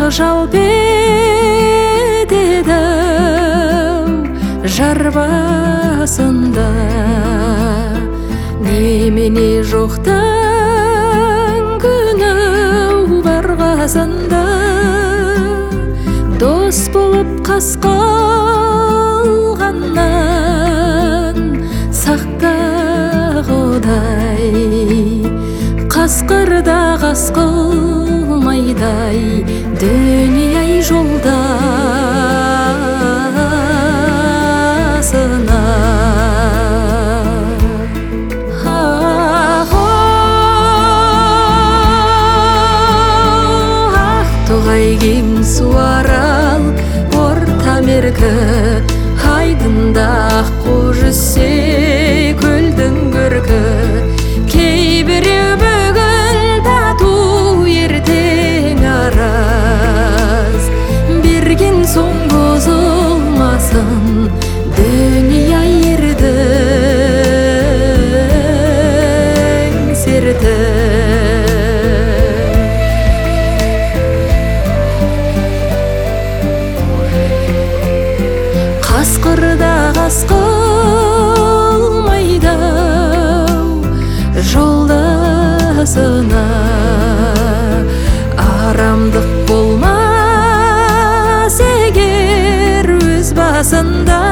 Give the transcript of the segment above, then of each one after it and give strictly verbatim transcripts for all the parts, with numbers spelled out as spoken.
жалп етеді жар басында, немене жоқтан күні бар қасында. Дос болып қас қалғаннан сақта құдай, қасқырда қас қылмайдай дүние жолдасына. Ақтоғай кең суарал орта меркі, айдында аққу жүзсе көлдің көркі. Кейбіреу бүгін тату ертең араз, берген соң бұзылмасын дүние ердің серті. Қасқырда қас қылмайды жолдасына, арамдық болмас егер өз басында.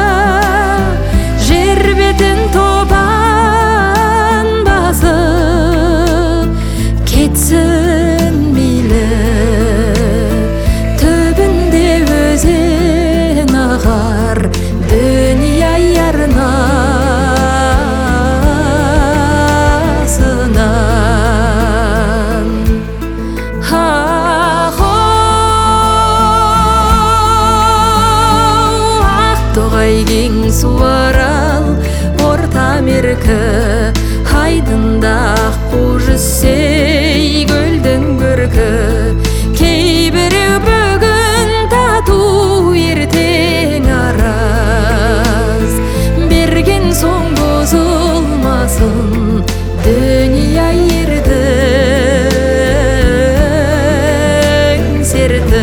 Жер бетін тобан басып кетсін мейлі, түбінде өзен ағар дүние арнасынан. Ақтоғай кең суарал орта меркі, айдында аққу жүзсе көлдің көркі. Кейбіреу бүгін тату ертең араз, берген соң бұзылмасын дүние ердің серті.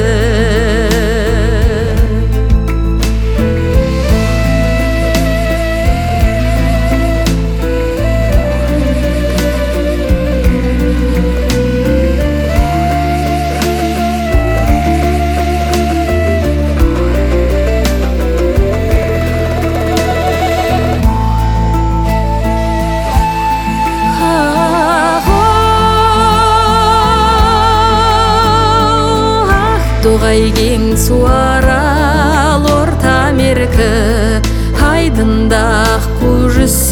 Ақтоғай кең суарал орта меркі, айдында аққу жүзсе